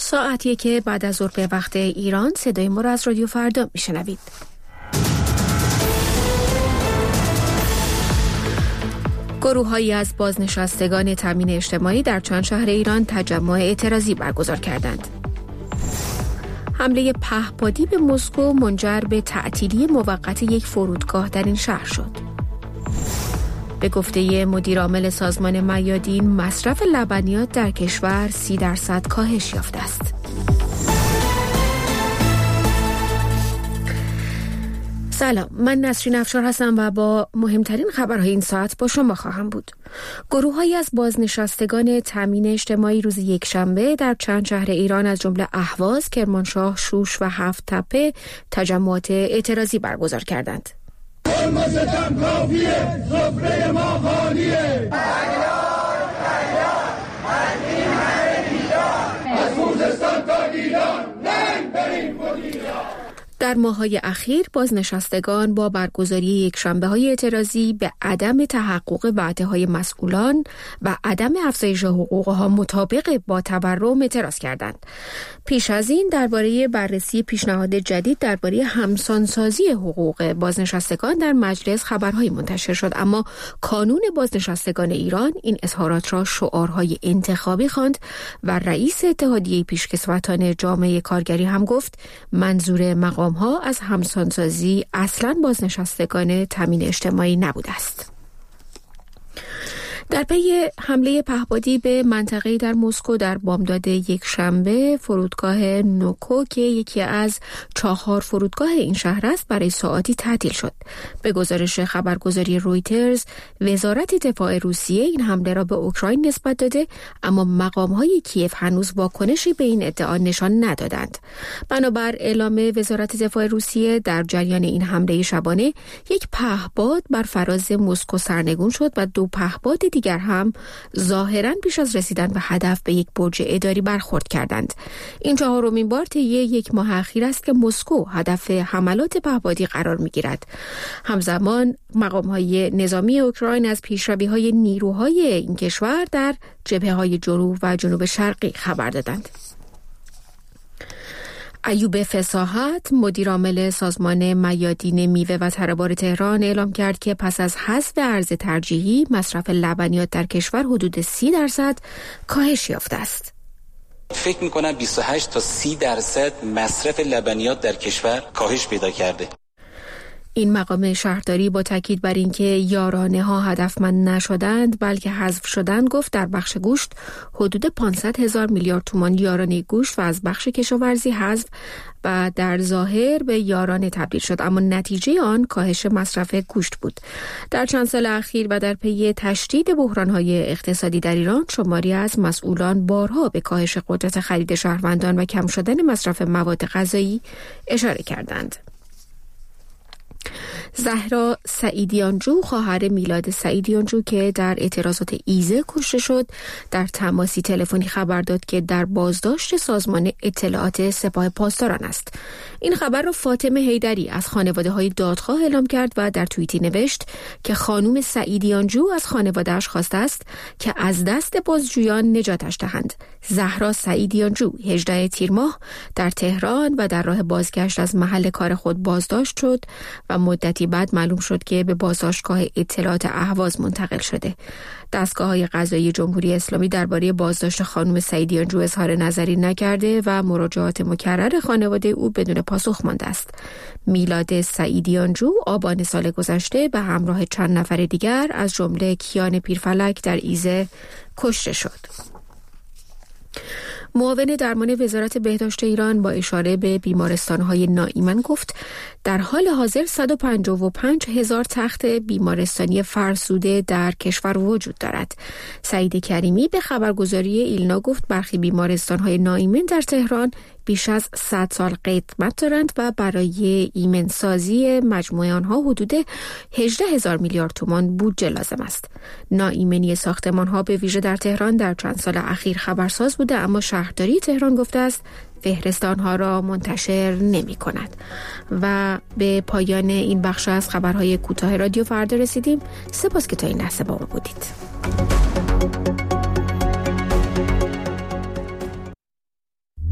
ساعتیه که بعد از ظهر به وقت ایران صدای ما را از رادیو فردا میشنوید. گروه‌هایی از بازنشستگان تامین اجتماعی در چند شهر ایران تجمع اعتراضی برگزار کردند. حمله پهپادی به مسکو منجر به تعطیلی موقت یک فرودگاه در این شهر شد. به گفته مدیر عامل سازمان میادین، مصرف لبنیات در کشور 30% کاهش یافته است. سلام، من نسرین افشار هستم و با مهمترین خبرهای این ساعت با شما خواهم بود. گروه‌هایی از بازنشستگان تامین اجتماعی روز یکشنبه در چند شهر ایران از جمله اهواز، کرمانشاه، شوش و هفت تپه تجمعات اعتراضی برگزار کردند. در ماه‌های اخیر بازنشستگان با برگزاری یکشنبه‌های اعتراضی به عدم تحقق وعده‌های مسئولان و عدم افزایش حقوقها مطابق با تورم اعتراض کردند. پیش از این درباره بررسی پیشنهاد جدید درباره همسانسازی حقوق بازنشستگان در مجلس خبرهایی منتشر شد، اما کانون بازنشستگان ایران این اظهارات را شعارهای انتخابی خواند و رئیس اتحادیه پیشکسوتان جامعه کارگری هم گفت منظور مقام ها از همسانسازی اصلاً بازنشستگان تامین اجتماعی نبوده است. در پی حمله پهپادی به منطقه‌ای در مسکو در بامداد یکشنبه، فرودگاه نوکو که یکی از 4 فرودگاه این شهر است برای ساعاتی تعطیل شد. به گزارش خبرگزاری رویترز، وزارت دفاع روسیه این حمله را به اوکراین نسبت داده، اما مقام‌های کیف هنوز واکنشی به این ادعا نشان ندادند. بنابر اعلام وزارت دفاع روسیه، در جریان این حمله شبانه یک پهپاد بر فراز مسکو سرنگون شد و 2 پهپاد دیگر هم ظاهراً پیش از رسیدن به هدف به یک برج اداری برخورد کردند. این 4مین بار طی یک ماه اخیر است که مسکو هدف حملات پهپادی قرار می‌گیرد. همزمان مقام‌های نظامی اوکراین از پیشروی‌های نیروهای این کشور در جبهه‌های جنوب و جنوب شرقی خبر دادند. ایوب فصاحت، مدیر عامل سازمان میادین میوه و تربار تهران، اعلام کرد که پس از حذف ارز ترجیحی مصرف لبنیات در کشور حدود 30% کاهش یافته است. فکر می‌کنم 28 تا 30% مصرف لبنیات در کشور کاهش پیدا کرده. این مقام شهرداری با تاکید بر اینکه یارانه ها هدفمند نشدند بلکه حذف شدند، گفت در بخش گوشت حدود 500,000 میلیارد تومان یارانه گوشت و از بخش کشاورزی حذف و در ظاهر به یارانه تبدیل شد، اما نتیجه آن کاهش مصرف گوشت بود. در چند سال اخیر و در پی تشدید بحران‌های اقتصادی در ایران، شماری از مسئولان بارها به کاهش قدرت خرید شهروندان و کم شدن مصرف مواد غذایی اشاره کردند. زهرا سعیدیانجو، خواهر میلاد سعیدیانجو که در اعتراضات ایزه کشته شد، در تماسی تلفنی خبر داد که در بازداشت سازمان اطلاعات سپاه پاسداران است. این خبر را فاطمه حیدری از خانواده‌های دادخواه اعلام کرد و در توییتی نوشت که خانم سعیدیانجو از خانواده‌اش خواسته است که از دست بازجویان نجاتش دهند. زهرا سعیدیانجو 18 تیر ماه در تهران و در راه بازگشت از محل کار خود بازداشت شد و مدتی بعد معلوم شد که به بازداشتگاه اطلاعات اهواز منتقل شده. دستگاه‌های قضایی جمهوری اسلامی درباره بازداشت خانم سعیدیانجو اظهار نظری نکرده و مراجعات مکرر خانواده او بدون پاسخ مانده است. میلاد سعیدیانجو آبان سال گذشته به همراه چند نفر دیگر از جمله کیان پیرفلک در ایزه کشته شد. معاون درمان وزارت بهداشت ایران با اشاره به بیمارستان‌های ناایمن گفت در حال حاضر 155,000 تخت بیمارستانی فرسوده در کشور وجود دارد. سعید کریمی به خبرگزاری ایلنا گفت برخی بیمارستان‌های ناایمن در تهران بیش از 100 سال قدمت دارند و برای ایمنسازی مجموعه آنها حدود 18,000 میلیارد تومان بودجه لازم است. ناایمنی ساختمان‌ها به ویژه در تهران در چند سال اخیر خبرساز بوده، اما شهرداری تهران گفته است فهرست آنها را منتشر نمی کند. و به پایان این بخش از خبرهای کوتاه رادیو فردا رسیدیم. سپاس که تا این لحظه با ما بودید.